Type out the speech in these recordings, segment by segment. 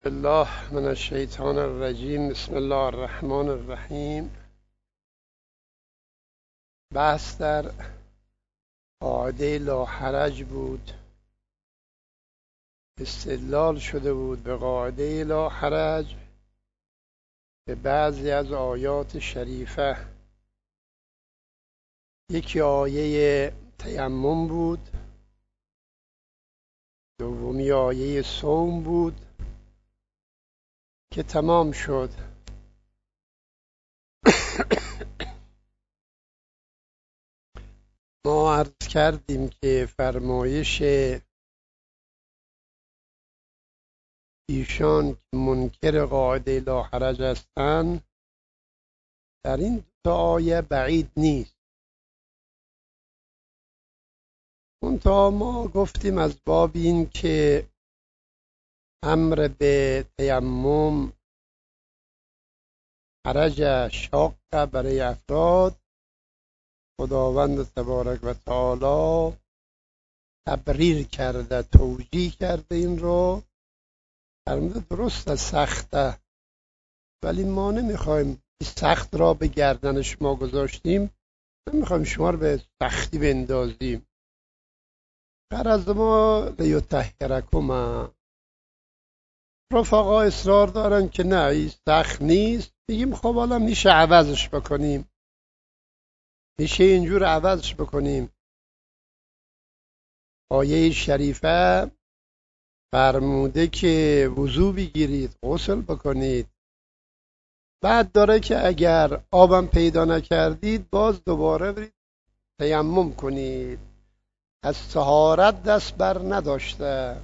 بالله من الشیطان الرجیم. بسم الله الرحمن الرحیم. بحث در قاعده لاحرج بود. استدلال شده بود به قاعده لاحرج به بعضی از آیات شریفه. یکی آیه تیمم بود، دومی آیه صوم بود که تمام شد. ما عرض کردیم که فرمایش ایشان که منکر قاعده لاحرج هستند در این دو آیه بعید نیست. منتها ما گفتیم از باب این که امر به تیمم حرج شاق برای افراد، خداوند تبارک و تعالی تبریر کرده، توجیه کرده. این رو فرموده درست سخته، ولی ما نمیخوایم سخت را به گردن شما گذاشتیم، نمیخوایم شما رو به سختی بندازیم. غرض ما لیطهرکم. رفقا اصرار دارن که نه این سخت نیست، بگیم خب حالا میشه عوضش بکنیم، میشه اینجور عوضش بکنیم. آیه شریفه فرموده که وضو بگیرید، غسل بکنید، بعد داره که اگر آبم پیدا نکردید باز دوباره برید تیمم کنید. از طهارت دست بر نداشته.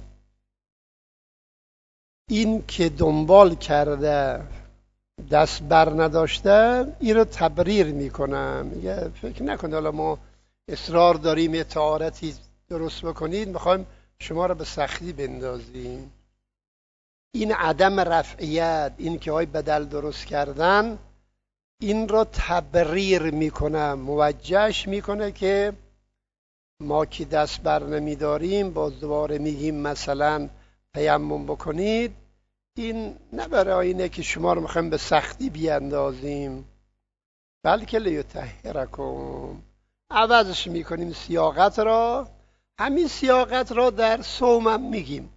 این که دنبال کرده دست بر نداشته، این رو تبریر میکنم، میگه فکر نکنید حالا ما اصرار داریم یه طهارتی درست بکنید میخوایم شما رو به سختی بندازیم. این عدم رفعیت، این که های بدل درست کردن، این رو تبریر میکنه، موجهش میکنه که ما که دست بر نمیداریم باز دوباره میگیم مثلا تیمم بکنید. این نه برای اینه که شما رو میخوایم به سختی بیاندازیم، بلکه لیطهرکم. عوضش میکنیم سیاقت را. همین سیاقت را در صومم میگیم.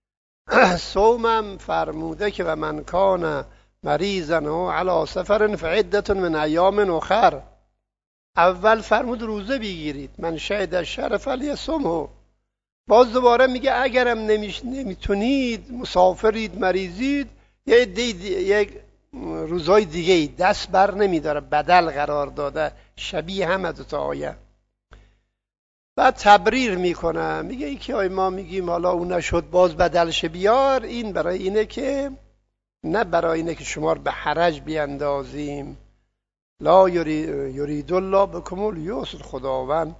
صومم فرموده که و من کان مریضا و علی سفر فعدة من ایام اخر. اول فرمود روزه بگیرید، من شهد الشهر فلیصمه. باز دوباره میگه اگرم نمیتونید، مسافرید، مریضید، یک روزای دیگه دست بر نمیداره، بدل قرار داده، شبیه همه دوتا آیه. بعد تبریر میکنه، میگه ای که ما میگیم حالا اون نشد باز بدلش بیار، این برای اینه که نه برای اینه که شما رو به حرج بیاندازیم. لا یرید الله بکم الیسر. خداوند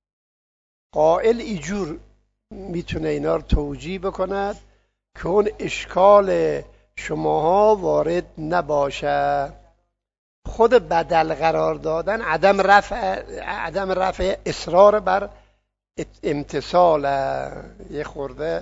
قائل ایجور میتونه اینا رو توجیه بکند که اون اشکال شماها وارد نباشه. خود بدل قرار دادن عدم رفع اصرار بر امتصال. یه خورده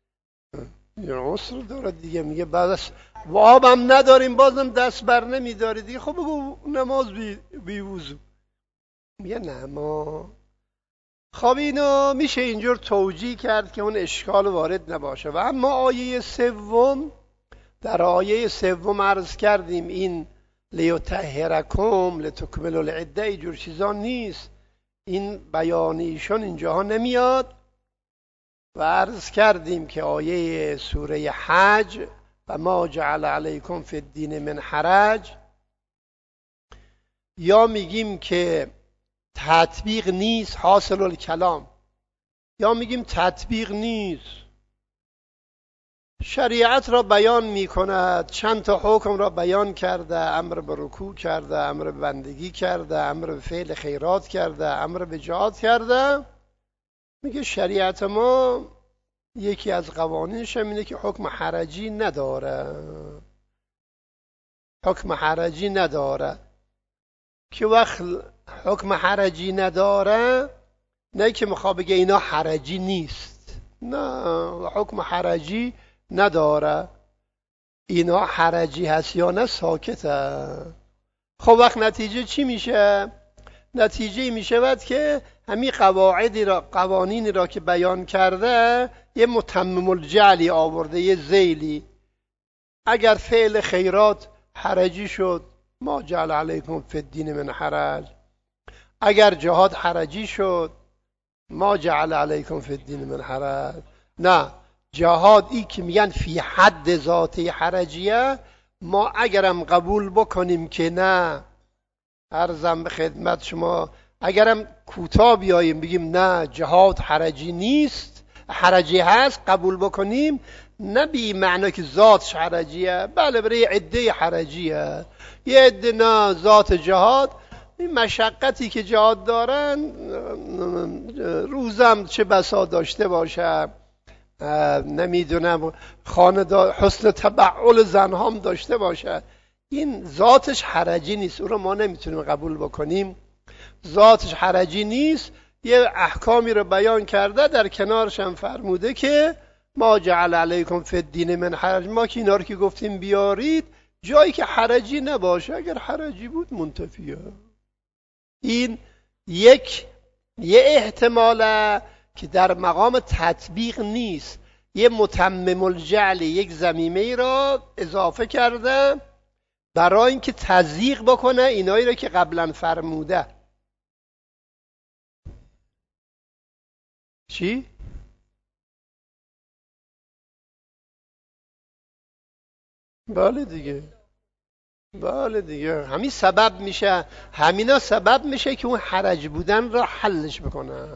عسر داره دیگه، میگه بعد و آبم نداریم بازم دست بر نمیداری دیگه، خب بگو نماز بی وضو. میگه نه ما خب اینو میشه اینجور توجیه کرد که اون اشکال وارد نباشه. و اما آیه سوم، در آیه سوم عرض کردیم این لیطهرکم لتکملوا العده اینجور چیزا نیست، این بیان ایشون اینجاها نمیاد. و عرض کردیم که آیه سوره حج و ما جعل علیکم فی الدین من حرج، یا میگیم که تطبیق نیست حاصل الکلام، یا میگیم تطبیق نیست، شریعت را بیان میکند، چند تا حکم را بیان کرده، امر به رکوع کرده، امر به بندگی کرده، امر به فعل خیرات کرده، امر به جهاد کرده. میگه شریعت ما یکی از قوانینش اینه که حکم حرجی نداره. حکم حرجی نداره که وقت حکم حرجی نداره، نه که میخواد بگه اینا حرجی نیست، نه، حکم حرجی نداره. اینا حرجی هست یا نه ساکته. خب وقت نتیجه چی میشه؟ نتیجه می شود که همین قوانینی را که بیان کرده یه متمم الجعلی آورده، یه ذیلی. اگر فعل خیرات حرجی شد ما جعل علیکم فی الدین من حرج، اگر جهاد حرجی شد ما جعل علیکم فی الدین من حرج. نه، جهادی که میگن فی حد ذاتی حرجیه، ما اگرم قبول بکنیم که نه، عرضم به خدمت شما، اگرم کوتاه بیاییم بگیم نه جهاد حرجی نیست، حرجی هست، قبول بکنیم، نه بی معنی که ذاتش حرجیه، بله برای عده حرجیه، یه عده نه ذات جهاد، این مشقتی که جهاد دارن روزم چه بسا داشته باشه، نمیدونم حسن تبعل زنهام داشته باشه، این ذاتش حرجی نیست، او رو ما نمیتونیم قبول بکنیم، ذاتش حرجی نیست. یه احکامی رو بیان کرده، در کنارش هم فرموده که ما جعل علیکم فی الدین من حرج، ما که اینا رو که گفتیم بیارید جایی که حرجی نباشه، اگر حرجی بود منتفیه. این یه احتماله که در مقام تطبیق نیست، یه متمم الجعلی، یک ضمیمه ای را اضافه کرده برای اینکه تضییق بکنه اینایی را که قبلا فرموده. چی؟ بله دیگه، بله دیگه، همین سبب میشه، همینا سبب میشه که اون حرج بودن را حلش بکنه.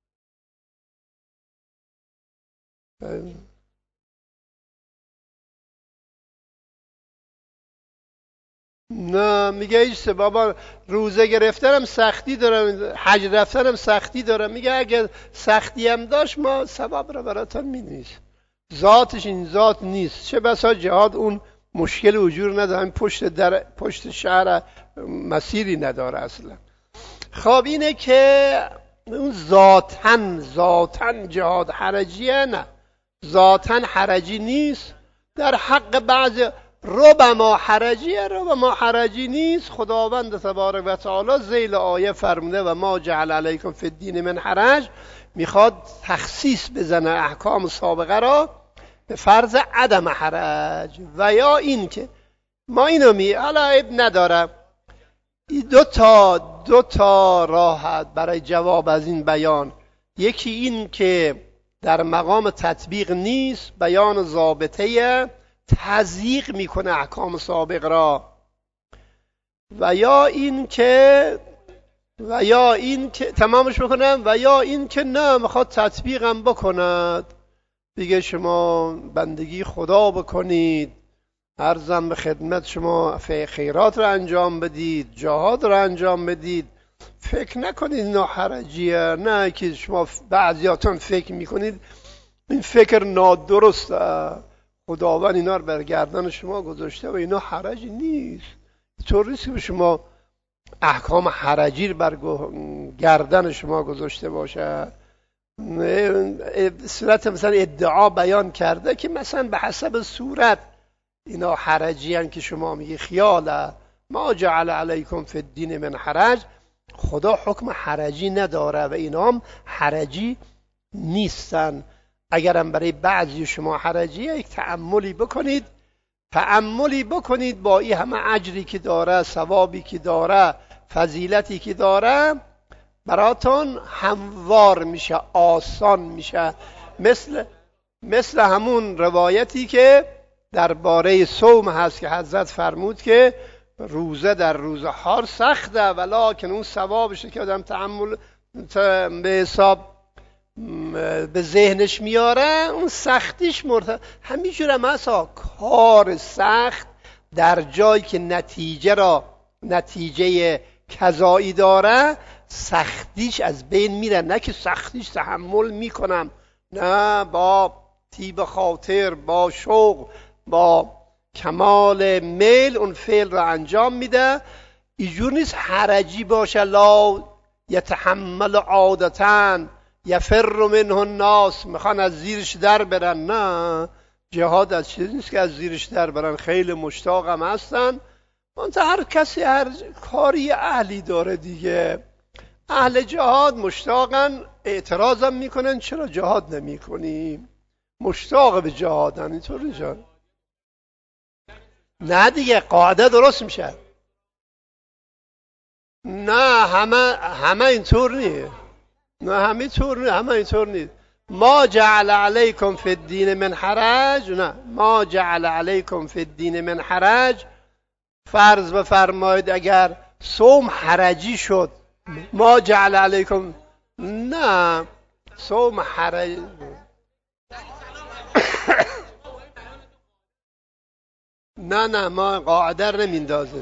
نه میگه ایش بابا روزه گرفتنم سختی دارم، حج رفتنم سختی دارم، میگه اگه سختی هم داشت ما ثواب رو براتون مینویسیم. ذاتش این ذات نیست، چه بسا جهاد اون مشکل وجود نداره، پشت شهر مسیری نداره اصلا. خب اینه که اون ذاتن جهاد حرجیه، نه ذاتن حرجی نیست، در حق بعض ربما حرجیه، ربما حرجی نیست. خداوند تبارک و تعالی ذیل آیه فرموده و ما جعل علیکم فی الدین من حرج، میخواد تخصیص بزنه احکام سابقه را به فرض عدم حرج. و یا این که ما اینو حالا عیب نداره، دو تا راه برای جواب از این بیان، یکی این که در مقام تطبیق نیست، بیان ضابطه تضییق میکنه احکام سابق را، و یا این که تمامش بکنم، و یا این که نه میخواد تطبیقم بکند، دیگه شما بندگی خدا بکنید، عرضم به خدمت شما خیرات رو انجام بدید، جهاد رو انجام بدید، فکر نکنید ناحرجیه، نه که شما بعضیاتون فکر میکنید، این فکر نادرسته، خداوند اینا رو بر گردن شما گذاشته و اینا حرجی نیست. طوری نیست که شما احکام حرجی بر گردن شما گذاشته باشه. صورت مثلا ادعا بیان کرده که مثلا به حسب صورت اینا حرجی هن که شما میگی خیاله، ما جعل علیکم فی الدین من حرج، خدا حکم حرجی نداره و اینا هم حرجی نیستن. اگرم برای بعضی شما حرجیه، یک تأملی بکنید با این همه اجری که داره، ثوابی که داره، فضیلتی که داره، براتون هموار میشه، آسان میشه. مثل همون روایتی که درباره صوم هست که حضرت فرمود که روزه در روزه ها سخته، ولکن اون ثوابش که آدم تحمل به حساب به ذهنش میاره، اون سختیش همینجور هم هست. کار سخت در جایی که نتیجه کذایی داره، سختیش از بین میره، نه که سختیش تحمل میکنم، نه، با طیب خاطر، با شوق، با کمال میل اون فعل را انجام میده. اینجور نیست حرجی باشه، لا یتحمل عادتاً یفر منه الناس، میخوان از زیرش در برن، نه، جهاد از چیزی نیست که از زیرش در برن. خیلی مشتاقم هستن، منتها هر کسی هر کاری اهلی داره دیگه. اهل جهاد مشتاقن، اعتراضم میکنن چرا جهاد نمی کنیم، مشتاق به جهادن. اینطور اینجا نه دیگه، قاعده درست میشه. نه همه اینطور نیست، نه همه اینطور نیست. ما جعل علیکم فی الدین من حرج، نه ما جعل علیکم فی الدین من حرج. فرض بفرمایید اگر صوم حرجی شد، ما جعل علیکم، نه صوم حرج نه ما قاعده رو نمیندازیم.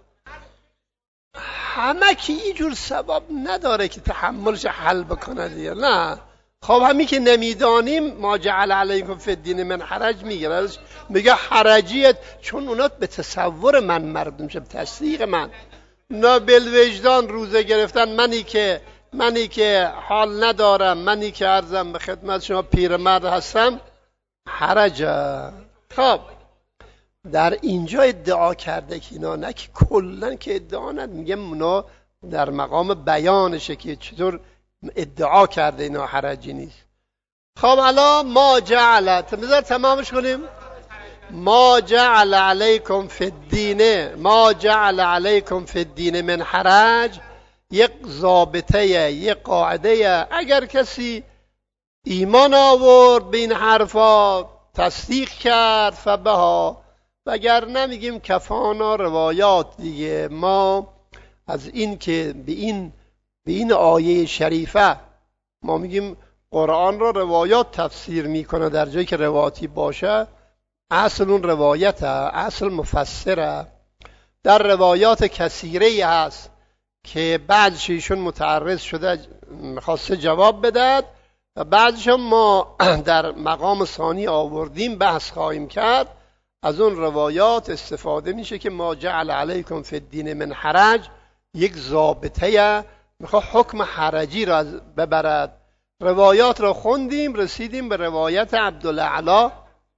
همه که یه جور سبب نداره که تحملش حل بکنه دیگه. نه خب همین که نمیدانیم ما جعل علیکم فی الدین من حرج میگه، میگه حرجیت چون اونا به تصور من مردم شه، به تصدیق من. نه بالوجدان روزه گرفتن، منی که حال ندارم، منی که عرضم به خدمت شما پیرمرد هستم، حرجه. خب در اینجا ادعا کرده که اینا، نه که کلن که ادعا ند، میگه اونا در مقام بیانشه که چطور ادعا کرده اینا حرجی نیست. خب الان ما جعل، بذار تمامش کنیم. ما جعل علیکم فی الدین، ما جعل علیکم فی الدین من حرج، یک ضابطه، یک قاعده. اگر کسی ایمان آورد به این حرفا، تصدیق کرد، فبها، وگر نمیگیم کفانا روایات دیگه. ما از این که به این آیه شریفه ما میگیم قرآن را روایات تفسیر میکنه، در جایی که روایاتی باشه اصل اون روایته، اصل مفسره. در روایات کثیره هست که بعضش ایشون متعرض شده خواسته جواب بدهد و بعضش ما در مقام ثانی آوردیم بحث خواهیم کرد. از اون روایات استفاده میشه که ما جعل علیکم فی الدین من حرج یک ضابطه، میخواد حکم حرجی را ببرد. روایات را خوندیم، رسیدیم به روایت عبدالاعلی.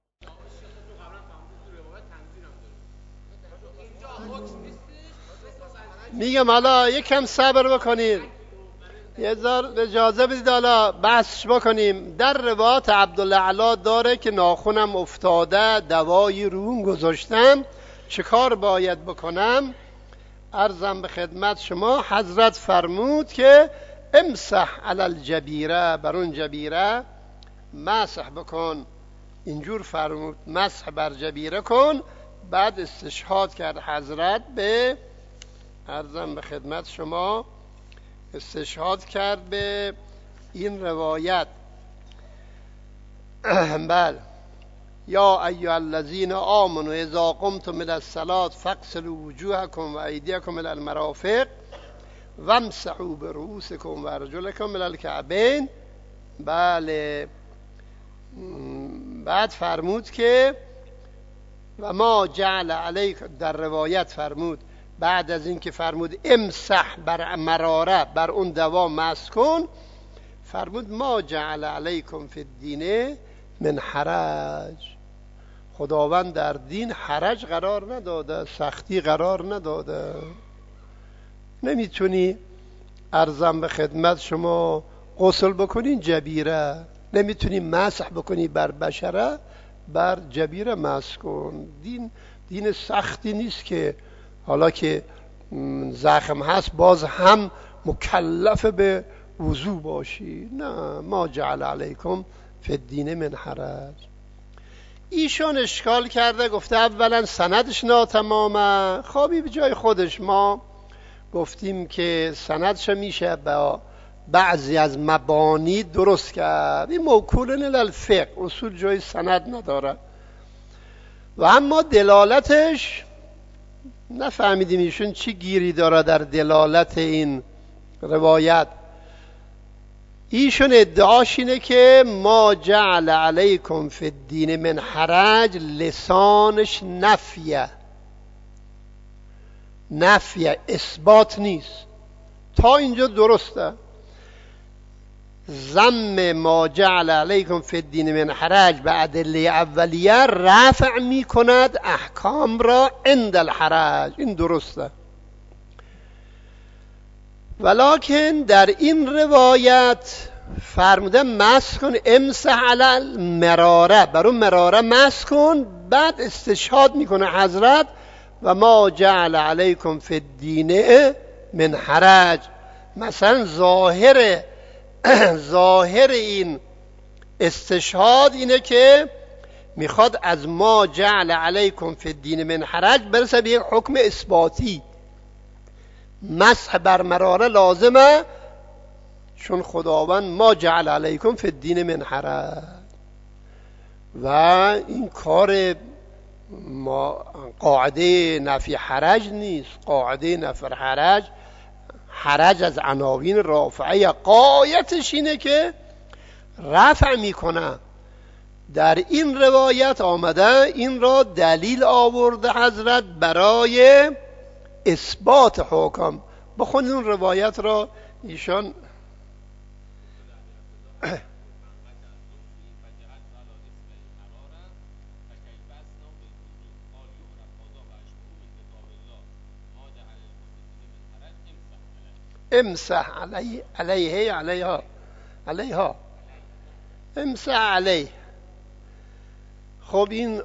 میگم حالا یکم صبر بکنید، اجازه بدید حالا بحثش بکنیم. در روایت عبدالاعلی داره که ناخونم افتاده، دوای روم گذاشتم، چه کار باید بکنم؟ عرضم به خدمت شما، حضرت فرمود که امسح علی الجبیره، بر اون جبیره مسح بکن. اینجور فرمود مسح بر جبیره کن. بعد استشهاد کرد حضرت به، عرضم به خدمت شما، استشهاد کرد به این روایت. بله، یا ایها الذین آمنوا اذا قمتم الى الصلاة فاغسلوا وجوهکم و ایدیکم الى المرافق وامسحوا برؤوسکم و ارجلکم الى الکعبین. بله، بعد فرمود که و ما جعل علیکم، در روایت فرمود بعد از این که فرمود امسح بر مراره، بر اون دوا مسح کن، فرمود ما جعل علیکم فی الدین من حرج. خداوند در دین حرج قرار نداده، سختی قرار نداده. نمیتونی عرضم به خدمت شما غسل بکنین جبیره، نمیتونی مسح بکنی بر بشره، بر جبیره مسح کن. دین سختی نیست که حالا که زخم هست باز هم مکلف به وضو باشی. نه، ما جعل علیکم فی الدین من حرج. ایشون اشکال کرده، گفته اولا سندش ناتمامه. خوابی به جای خودش. ما گفتیم که سندش میشه با بعضی از مبانی درست کرد. این موکول الفقه، اصول جای سند نداره. و اما دلالتش نفهمیدیم ایشون چی گیری داره در دلالت این روایت. ایشون ادعاش اینه که ما جعل علیکم فی الدین من حرج، لسانش نفیه، اثبات نیست. تا اینجا درسته. ضم ما جعل علیکم فی الدین من حرج به ادله اولیه رفع می کند احکام را عند الحرج. این درسته، ولکن در این روایت فرموده مسح کن، امسح علی المراره، برای مراره مسح کن. بعد استشهاد میکنه حضرت و ما جعل علیکم فی الدین من حرج. مثلا ظاهر این استشهاد اینه که میخواد از ما جعل علیکم فی الدین من حرج برسه به یک حکم اثباتی. مسح بر مراره لازمه چون خداوند ما جعل علیکم فی الدین من حرج. و این کار ما قاعده نفی حرج نیست. قاعده نفی حرج از عناوین رافعه غایتش اینه که رفع میکنه. در این روایت آمده این را دلیل آورده حضرت برای اثبات حکم. بخونید اون روایت را. ایشان امسح علیها امسح علیه. خب این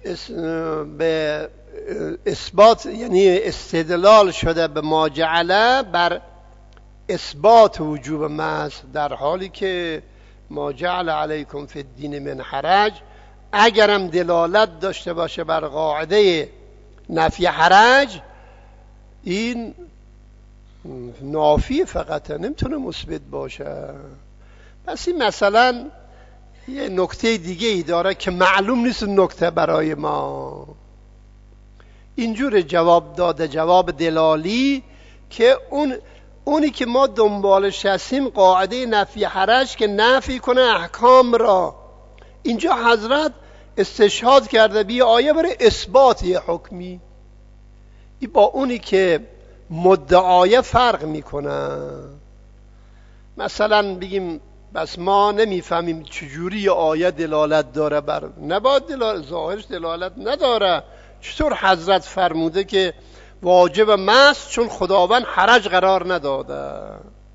به اثبات یعنی استدلال شده به ما جعله بر اثبات وجوب مسح، در حالی که ما جعل علیکم فی الدین من حرج اگرم دلالت داشته باشه بر قاعده نفی حرج، این نافی فقط نمیتونه مثبت باشه. پس این مثلا یه نکته دیگه ای داره که معلوم نیست نکته برای ما. اینجور جواب داده، جواب دلالی، که اونی که ما دنبالش هستیم قاعده نفی حرج که نفی کنه احکام را. اینجا حضرت استشهاد کرده بی آیه برای اثبات یه حکمی. این با اونی که مدعای فرق میکنه. مثلا بگیم بس ما نمیفهمیم چجوری آیه دلالت داره بر، نباید ظاهرش دلالت نداره. چطور حضرت فرموده که واجب مسح چون خداوند حرج قرار نداده؟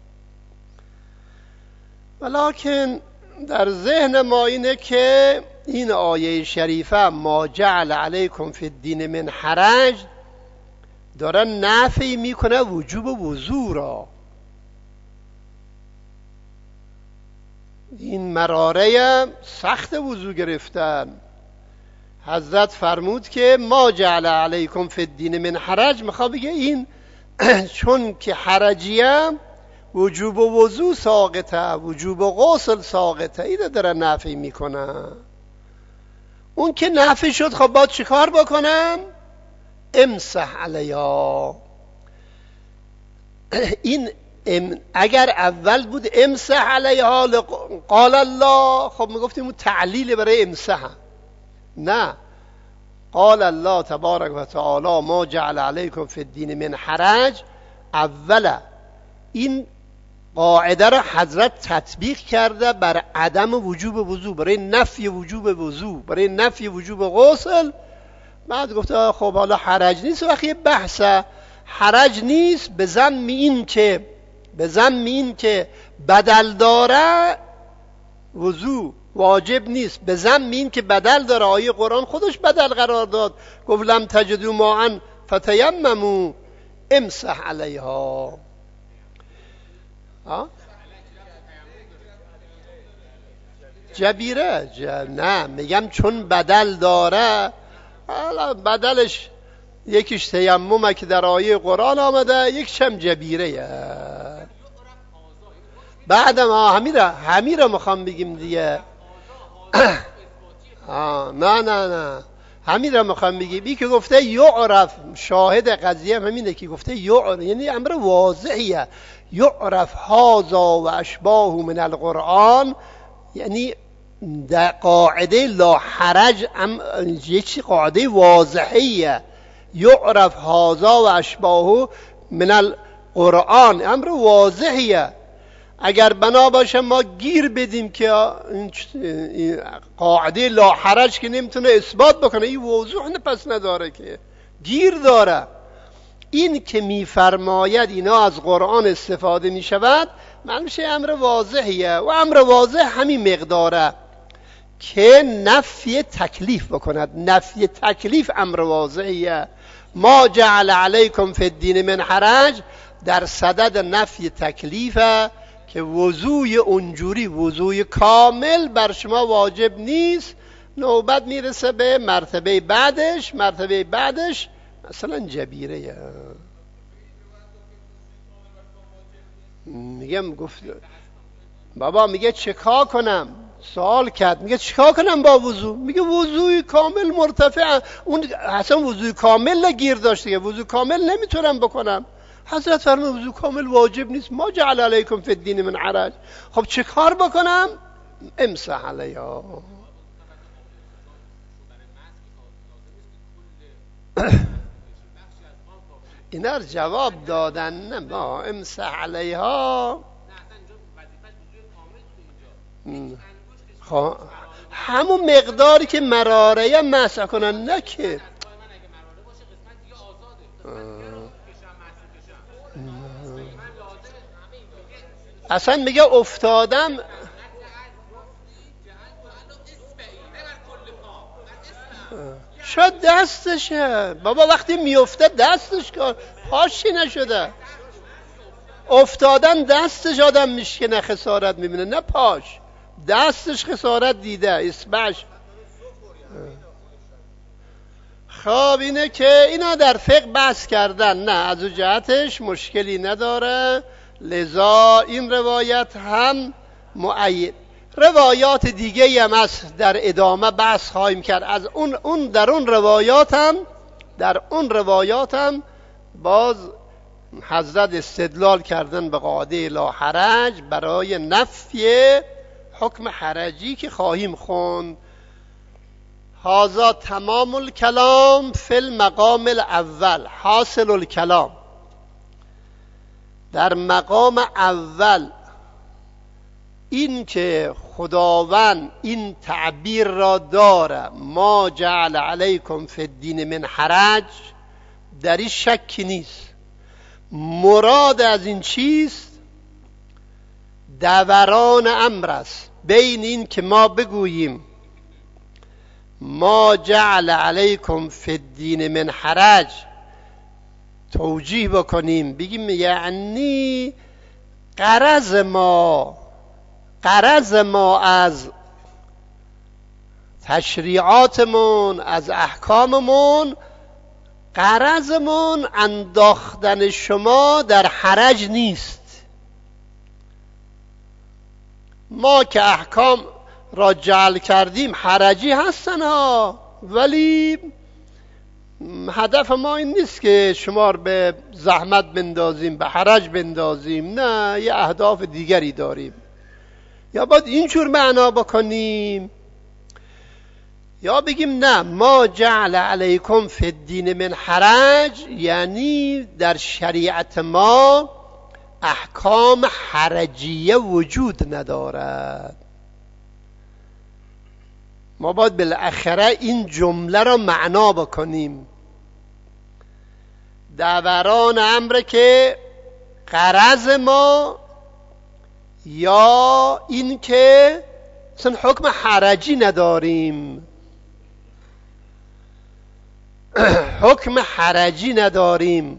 ولکن در ذهن ما اینه که این آیه شریفه ما جعل علیکم فی الدین من حرج داره نفی میکنه وجوب وضو را. این مراره سخت وضو گرفتن. حضرت فرمود که ما جعل علیکم فی الدین من حرج، میخواد بگه این چون که حرجیه وجوب وضو ساقطه، وجوب غسل ساقطه. اینو داره نفی میکنه. اون که نفی شد خب باید چیکار بکنم؟ امسح علیها. این اگر اول بود امسح علیها قال الله، خب میگفتیم اون تعلیل برای امسح. نه، قال الله تبارک و تعالی ما جعل علیکم فی الدین من حرج. اولا این قاعده را حضرت تطبیق کرده بر عدم وجوب وضو، برای نفی وجوب وضو، برای نفی وجوب غسل. بعد گفته خب حالا حرج نیست. وقتی بحث حرج نیست به ضمن این که بدل داره وضو واجب نیست، به ضمن این که بدل داره. آیه قرآن خودش بدل قرار داد، گفت لم تجدوا ماء فتیمموا امسح علیها. جبیره نه، میگم چون بدل داره. حالا بدلش یکیش تیممه که در آیه قرآن آمده، یکیش هم جبیره. بعدم همیره میخوام بگیم دیگه. نه همین را میخوام بگیم. این که گفته یعرف، شاهد قضیه همینه که گفته یعرف، یعنی امر واضحیه. یعرف هذا و اشباه من القرآن، یعنی در قاعده لا حرج یک قاعده واضحیه. یعرف هذا و اشباه من القرآن، امر واضحیه. اگر بنا باشه ما گیر بدیم که این قاعده لا حرج که نمیتونه اثبات بکنه، این وضوح پس نداره که گیر داره. این که میفرماید اینا از قرآن استفاده میشود معلوم شه امر واضحیه و امر واضح همین مقداره که نفی تکلیف بکند. نفی تکلیف امر واضحیه. ما جعل علیکم فی الدین من حرج در صدد نفی تکلیفه که وضوی اونجوری وضوی کامل بر شما واجب نیست. نوبت میرسه به مرتبه بعدش. مرتبه بعدش مثلا جبیره. میگم گفت بابا میگه چکار کنم؟ سوال کرد میگه چیکار کنم با وضو؟ میگه وضوی کامل مرتفع. اون اصلا وضوی کامل گیر داشته که وضو کامل نمیتونم بکنم. حضرت فرمود وضو کامل واجب نیست. ما جعل علیکم فی الدین من حرج. خب چه کار بکنم؟ امسح علیها. اینا رو جواب دادن. نه ما امسح علیها همون مقداری که مراره مسح کنن، نه که اصلا میگه افتادم شد دستشه. بابا وقتی میفته دستش کار پاشی نشده. افتادن دستش آدم میشکنه خسارت میبینه، نه پاش. دستش خسارت دیده، اصبعش. خب اینه که اینا در فقه بحث کردن. نه از اون جهتش مشکلی نداره. لذا این روایت هم مؤید. روایات دیگه هم هست در ادامه بحث خواهیم کرد. از در اون روایات هم باز حضرت استدلال کردن به قاعده لا حرج برای نفی حکم حرجی که خواهیم خوند. هذا تمام الکلام فی المقام الاول. حاصل الکلام در مقام اول این که خداوند این تعبیر را داره ما جعل علیکم فی الدین من حرج، در این شکی نیست. مراد از این چیست؟ دوران امر است بین این که ما بگوییم ما جعل علیکم فی الدین من حرج، توجیه بکنیم بگیم یعنی غرض ما از تشریعاتمون، از احکاممون، غرضمون انداختن شما در حرج نیست. ما که احکام را جعل کردیم حرجی هستن ها، ولی هدف ما این نیست که شما رو به زحمت بندازیم، به حرج بندازیم. نه، یه اهداف دیگری داریم. یا باید اینجور معنا بکنیم یا بگیم نه ما جعل علیکم فی الدین من حرج، یعنی در شریعت ما احکام حرجیه وجود ندارد. ما باید بالاخره این جمله را معنا بکنیم. دوران امر که غرض ما یا این که اصلا حکم حرجی نداریم، حکم حرجی نداریم.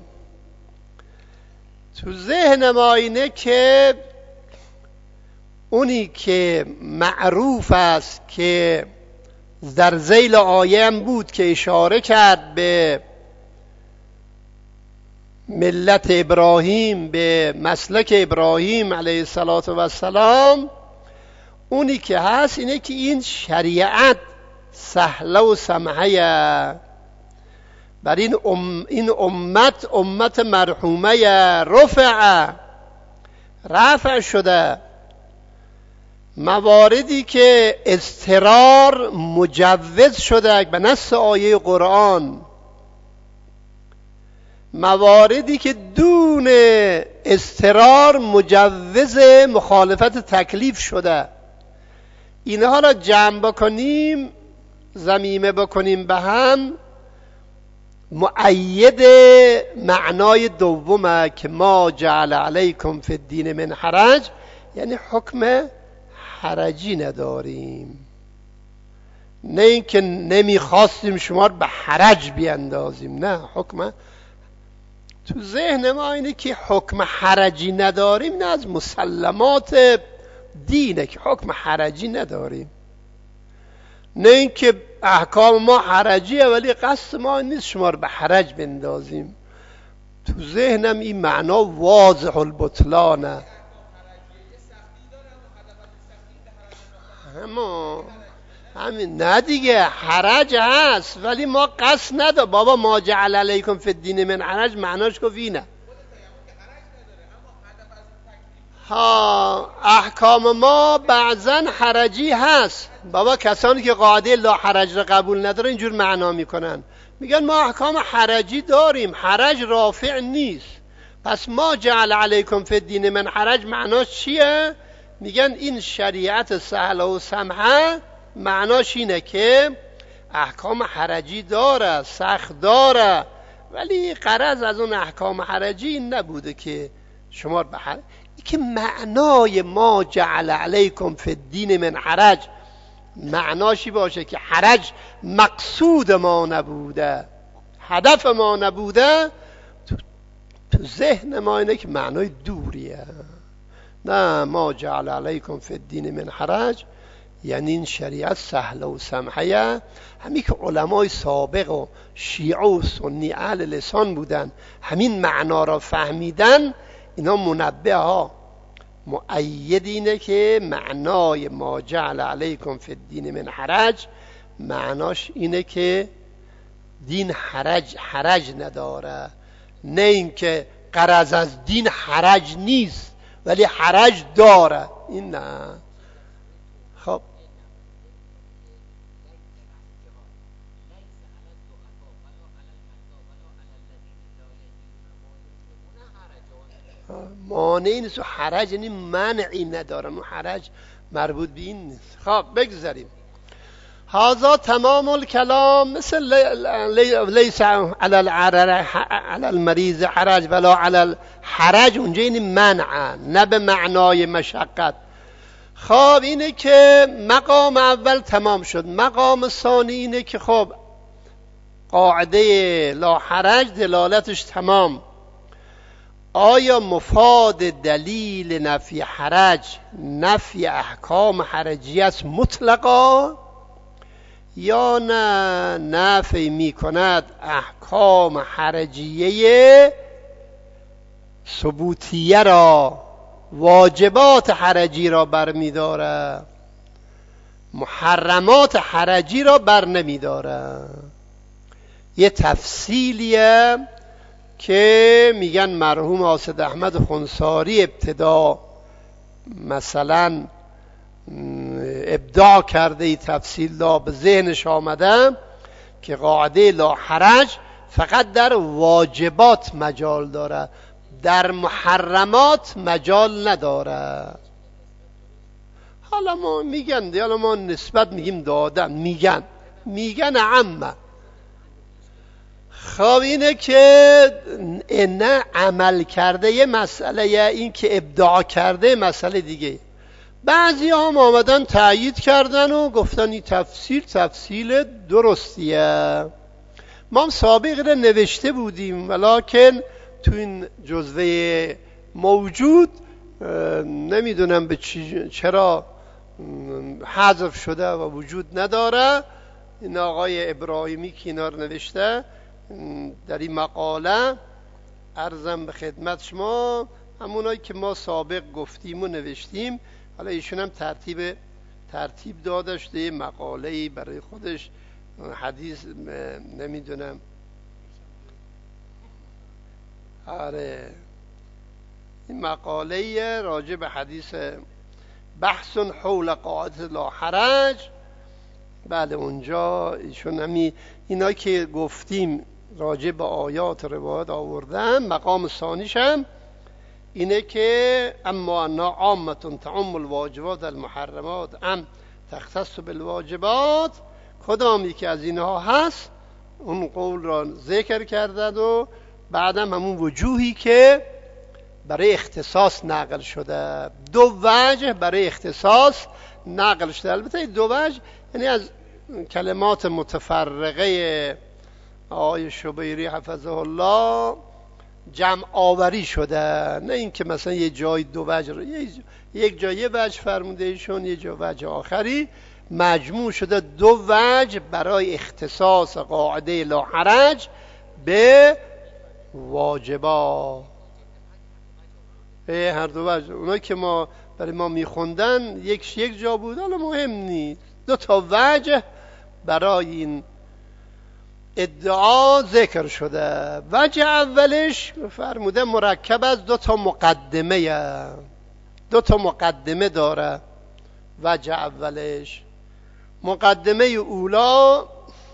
تو ذهن ما اینه که اونی که معروف است که در ذیل آیه هم بود که اشاره کرد به ملت ابراهیم، به مسلک ابراهیم علیه السلام، اونی که هست اینه که این شریعت سهله و سمحه بر این امت مرحومه رفع شده. مواردی که اضطرار مجوز شده به نص آیه قرآن، مواردی که دون اضطرار مجوز مخالفت تکلیف شده، اینها را جمع بکنیم، ضمیمه بکنیم به هم، مؤید معنای دومه که ما جعل علیکم فی الدین من حرج، یعنی حکم حرجی نداریم. نه اینکه نمیخواستیم شما رو به حرج بیندازیم، نه، حکم تو ذهن ما اینه که حکم حرجی نداریم، نه از مسلمات دینه که حکم حرجی نداریم. نه اینکه احکام ما حرجیه ولی قصد ما نیست شما رو به حرج بندازیم. تو ذهنم این معنا واضح البطلانه. اما همین نه دیگه، حرج هست ولی ما قصد نداریم. بابا ما جعل علیکم فی الدین من حرج معناش گفت اینه. ها، احکام ما بعضا حرجی هست. بابا کسانی که قاعده لا حرج را قبول ندارن اینجور معنا میکنن، میگن ما احکام حرجی داریم، حرج رافع نیست. پس ما جعل علیکم فی الدین من حرج معناش چیه؟ میگن این شریعت سهل و سمحه معناش اینه که احکام حرجی داره، سخت داره، ولی غرض از اون احکام حرجی این نبوده که شما به حرج، که معنای ما جعل علیکم فی الدین من حرج معناشی باشه که حرج مقصود ما نبوده، هدف ما نبوده. تو ذهن ما اینه که معنای دوریه. نه، ما جعل علیکم فی الدین من حرج یعنی این شریعت سهل و سمحه. همین که علمای سابق و شیعه و سنی اهل لسان بودن همین معنا را فهمیدن، اینا منبه ها مؤید اینه که معنای ما جعل علیکم فی الدین من حرج معناش اینه که دین حرج نداره. نه اینکه غرض از دین حرج نیست ولی حرج داره، این نه. خب مانعی نیست و حرج یعنی منعی ندارن، اون حرج مربوط به این نیست. خب بگذاریم. هذا تمام الکلام، مثل لیس علی المریض حرج ولا علی الحرج، اونجا این منع، نه به معنای مشقت. خب اینه که مقام اول تمام شد. مقام ثانی اینه که خب قاعده لا حرج دلالتش تمام. آیا مفاد دلیل نفی حرج نفی احکام حرجیت مطلقا، یا نه نفی می کند احکام حرجیه ثبوتیه را، واجبات حرجی را برمی داره، محرمات حرجی را بر نمی داره. یه تفصیلیه که میگن مرحوم آصد احمد خنثاری ابتدا مثلا ابداع کرده، ای تفصیل لا به ذهنش آمده که قاعده لا حرج فقط در واجبات مجال داره، در محرمات مجال نداره. حالا ما میگن، حالا ما نسبت میگیم دادن، میگن عمه. خب اینه که نه عمل کرده یه مسئله، یا این که ابداع کرده مسئله دیگه. بعضی هم آمدن تأیید کردن و گفتن این تفصیل درستیه. ما هم سابق رو نوشته بودیم ولیکن تو این جزوه موجود نمیدونم به چرا حذف شده و وجود نداره. این آقای ابراهیمی که اینا رو نوشته در این مقاله، عرضم به خدمت شما همونایی که ما سابق گفتیم و نوشتیم. حالا ایشون هم ترتیب دادش ده مقاله‌ای برای خودش، حدیث نمیدونم، آره این مقاله راجع به حدیث بحث حول قاعده لا حرج. بله اونجا ایشون اینا که گفتیم راجع به آیات روایات آوردن. مقام ثانیش هم اینه که اما انا عامتون تعم الواجبات المحرمات ام تختص بالواجبات، کدام یکی از اینها هست، اون قول را ذکر کردند و بعدم همون وجوهی که برای اختصاص نقل شده. دو وجه برای اختصاص نقل شده. البته دو وجه یعنی از کلمات متفرقه آقای شبیری حفظه الله جمع آوری شده، نه اینکه مثلا یه جای دو وجه یک جای یه وجه فرموده ایشون، یه جای وجه آخری مجموع شده. دو وجه برای اختصاص قاعده لا حرج به واجبات. هر دو وجه اونایی که ما برای ما میخوندن یک جا بود، حالا مهم نیست. دو تا وجه برای این ادعا ذکر شده. وجه اولش فرموده مرکب از دو تا مقدمه، دو تا مقدمه داره. وجه اولش مقدمه اولا،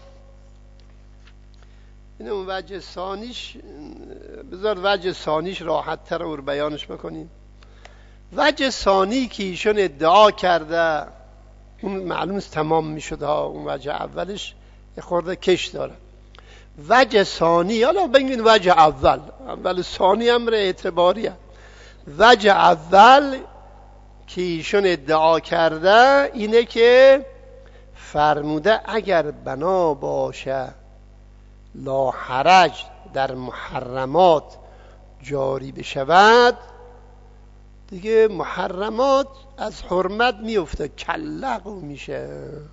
این اون وجه ثانیش، بذار وجه ثانیش راحت تر رو بیانش بکنیم. وجه ثانی که ایشون ادعا کرده اون معلوم است تمام میشد ها، اون وجه اولش یه خورده کش داره. وجه ثانی، حالا بگیم وجه اول ثانی امر اعتباریه. وجه اول که ایشون ادعا کرده اینه که فرموده اگر بنا باشه لا حرج در محرمات جاری بشود، دیگه محرمات از حرمت میفته، کلغو میشه.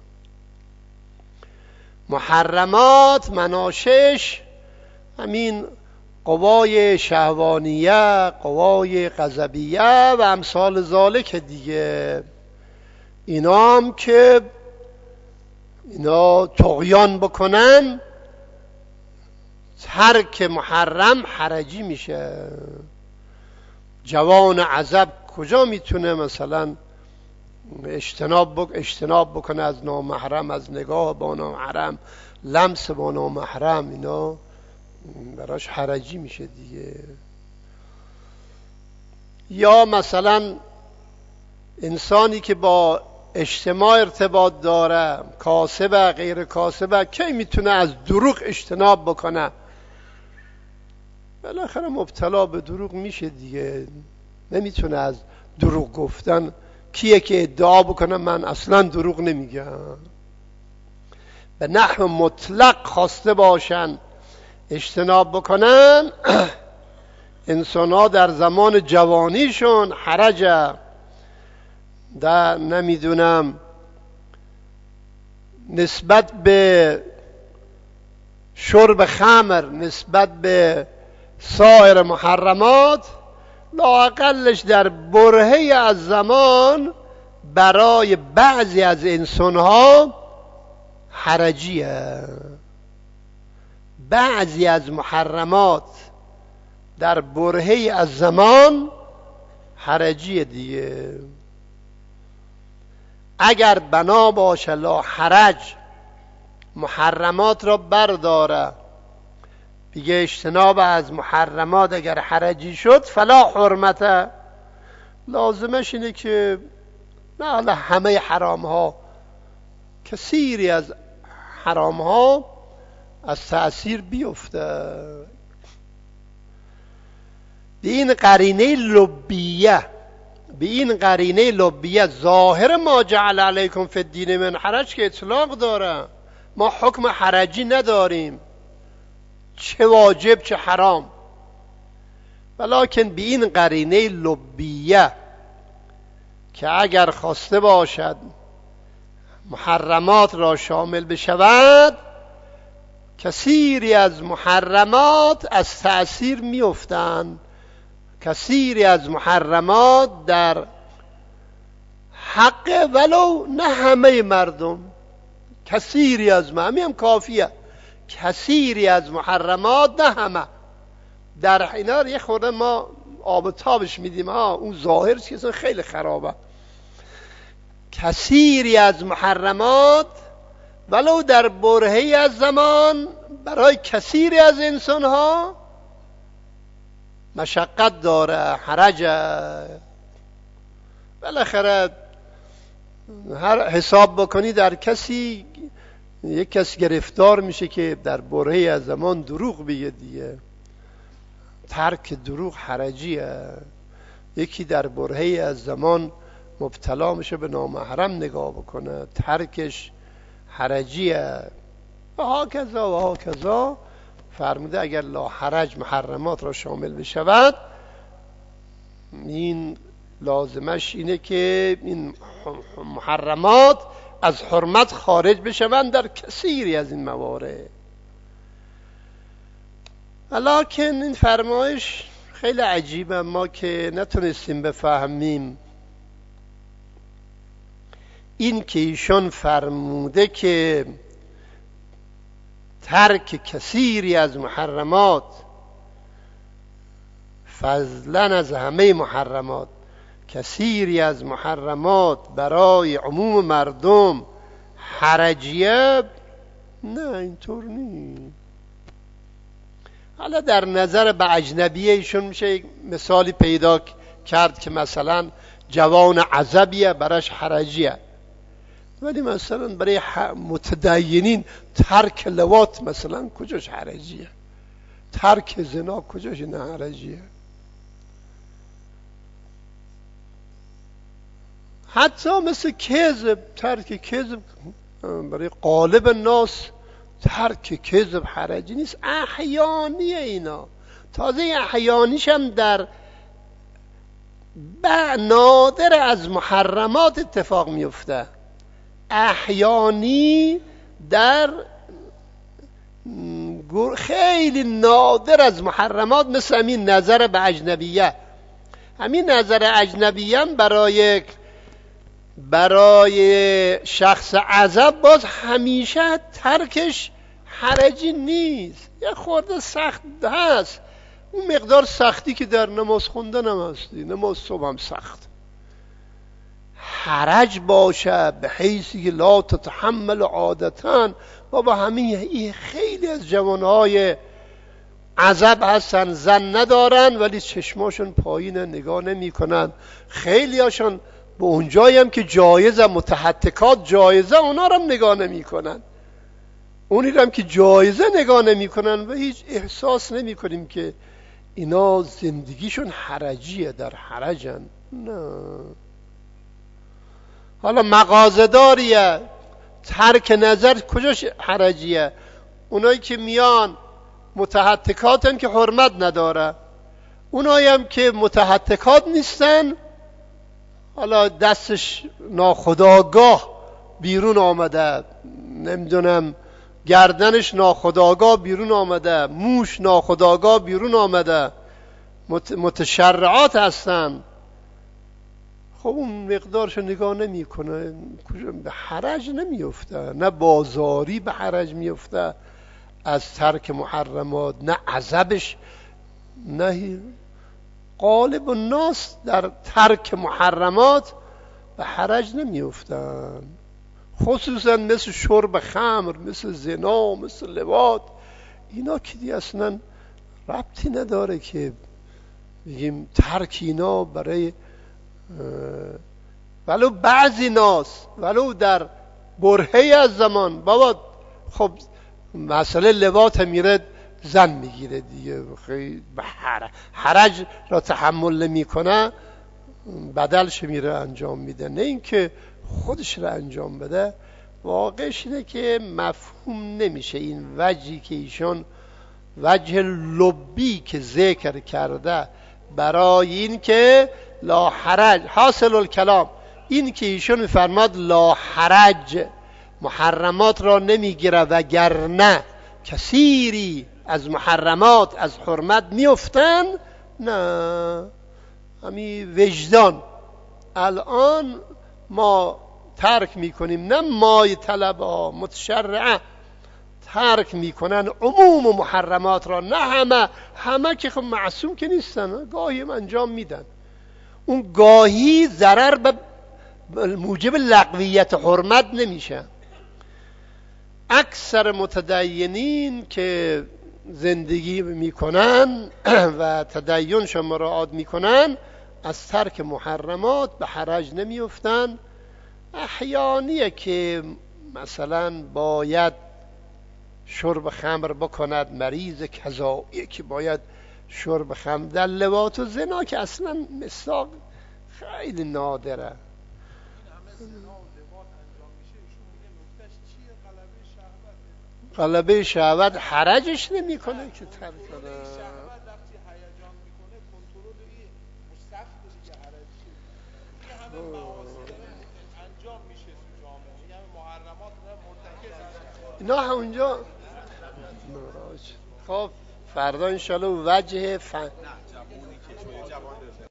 محرمات مناشش همین قوای شهوانیه، قوای غضبیه و امثال ذالک دیگه، اینا هم که اینا طغیان بکنن ترک محرم حرجی میشه. جوان عزب کجا میتونه مثلا اجتناب بکنه از نامحرم، از نگاه با نامحرم، لمس با نامحرم، اینا براش حرجی میشه دیگه. یا مثلا انسانی که با اجتماع ارتباط داره، کاسبه غیر کاسبه، کی میتونه از دروغ اجتناب بکنه؟ بالاخره مبتلا به دروغ میشه دیگه. نمیتونه از دروغ گفتن. کیه که ادعا بکنه من اصلا دروغ نمیگم؟ به نحو مطلق خواسته باشن اجتناب بکنن، انسان ها در زمان جوانیشون حرج در نمیدونم نسبت به شرب خمر، نسبت به سایر محرمات، لااقلش در برهه‌ای از زمان برای بعضی از انسان‌ها حرجیه. بعضی از محرمات در برهه‌ای از زمان حرجیه دیگه. اگر بنا باشه لا حرج محرمات را برداره، دیگه اجتناب از محرمات اگر حرجی شد فلا حرمته، لازمش اینه که نه حالا همه حرام ها، کثیری از حرام ها از تأثیر بیفته. به این قرینه لبیه ظاهر ما جعل علیکم فی الدین من حرج که اطلاق داره. ما حکم حرجی نداریم، چه واجب چه حرام، ولکن به این قرینه لبیه که اگر خواسته باشد محرمات را شامل بشود، کثیری از محرمات از تأثیر میافتند. کثیری از محرمات در حق ولو نه همه مردم، کثیری از هم کافیه، کثیری از محرمات نه همه، در اینا یه خورده ما آب و تابش میدیم، اون ظاهرش که خیلی خرابه. کثیری از محرمات ولو در برهه‌ای از زمان برای کثیری از انسان ها مشقت داره، حرجه. بالاخره هر حساب بکنی در کسی، یک کس گرفتار میشه که در برهه از زمان دروغ بگه دیگه. ترک دروغ حرجیه. یکی در برهه از زمان مبتلا میشه به نامحرم نگاه بکنه، ترکش حرجیه. و ها فرموده اگر لا حرج محرمات را شامل بشود، این لازمش اینه که این محرمات از حرمت خارج بشوند در کثیری از این موارد. لکن این فرمایش خیلی عجیبه، ما که نتونستیم بفهمیم این که ایشون فرموده که ترک کثیری از محرمات، فضلا از همه محرمات، کثیری از محرمات برای عموم مردم حرجیه. نه اینطور نیست. حالا در نظر به اجنبیه ایشون میشه یک مثالی پیدا کرد که مثلا جوان عزبیه براش حرجیه، ولی مثلا برای متدینین ترک لواط مثلا کجاش حرجیه؟ ترک زنا کجاش نه حرجیه؟ حتی مثل کذب، ترک کذب برای غالب ناس ترک کذب حرجی نیست، احیانیه اینا. تازه احیانیش هم در نادر از محرمات اتفاق میفته. احیانی در خیلی نادر از محرمات، مثل همین نظر به اجنبیه. همین نظر اجنبیه هم برای شخص عزب باز همیشه ترکش حرجی نیست، یه خورده سخت هست. اون مقدار سختی که در نماز خوندن هم هستی، نماز صبح هم سخت، حرج باشه به حیثی که لا تتحمل عادتاً. بابا همین خیلی از جوانهای عزب هستن، زن ندارن ولی چشماشون پایینه، نگاه نمی کنن. خیلی هاشون به اونجایی هم که جایزه، متحتکات جایزه، اونا رو هم نگاه نمی کنن. اونی هم که جایزه نگاه نمی کنن و هیچ احساس نمی کنیم که اینا زندگیشون حرجیه، در حرجن. نه. حالا مغازه‌داریه، ترک نظر کجاش حرجیه؟ اونایی که میان متحتکاتن که حرمت نداره، اونایی هم که متحتکات نیستن، حالا دستش ناخودآگاه بیرون آمده، نمیدونم گردنش ناخودآگاه بیرون آمده، موش ناخودآگاه بیرون آمده، متشرعات هستن. خب اون مقدارشو نگاه نمی کنه، به حرج نمیفته، نه بازاری به حرج میفته از ترک محرمات، نه عذبش، نه غالب الناس در ترک محرمات به حرج نمیفتن. خصوصا مثل شرب خمر، مثل زنا، مثل لواط، اینا که دی اصلا ربطی نداره که بگیم ترک اینا برای ولو بعضی ناس، ولو در برهه از زمان. بابا خب مسئله لواط میره زن میگیره دیگه، خیلی حرج را تحمل نمی کنه، بدلش میره انجام میده، نه اینکه خودش را انجام بده. واقعش اینه که مفهوم نمیشه این وجهی که ایشون، وجه لبی که ذکر کرده برای این که لا حرج، حاصل الکلام این که ایشون فرماد لا حرج محرمات را نمیگیره، وگرنه کثیری از محرمات از حرمت میفتن. نه، همین وجدان الان ما ترک میکنیم، نه مای طلب ها متشرعه ترک میکنن عموم محرمات را، نه همه که خب معصوم که نیستن، گاهی هم انجام میدن. اون گاهی ضرر به موجب لغویت حرمت نمیشه. اکثر متدینین که زندگی میکنن و تدینشون مراعات میکنن از ترک محرمات به حرج نمیفتن. احیانیه که مثلا باید شرب خمر بکند، مریض کذایی که باید شرب خمر، در لواط و زنا که اصلا مساق خیلی نادره. غلبه شهوت حرجش نمی کنه که ترک کنه. اینا همونجا خب فردا انشالله وجه